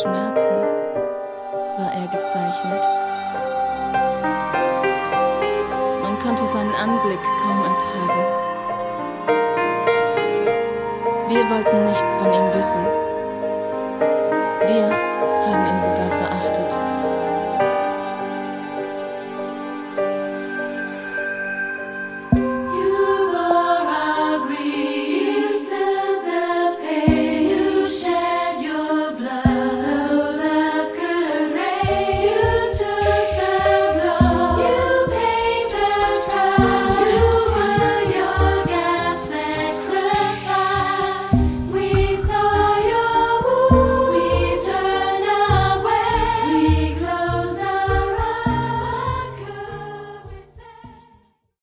Schmerzen war er gezeichnet. Man konnte seinen Anblick kaum ertragen. Wir wollten nichts von ihm wissen. Wir haben ihn sogar verachtet.